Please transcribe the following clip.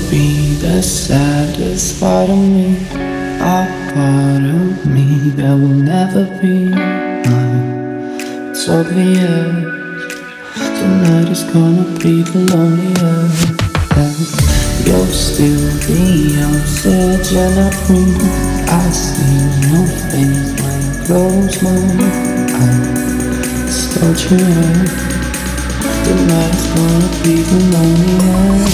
be the saddest part of me, a part of me that will never be mine. It's obvious tonight is gonna be the loneliest. You'll still be on sedge and I breathe. I see your face when I close my eyes. Start your head. Tonight is gonna be the loneliest.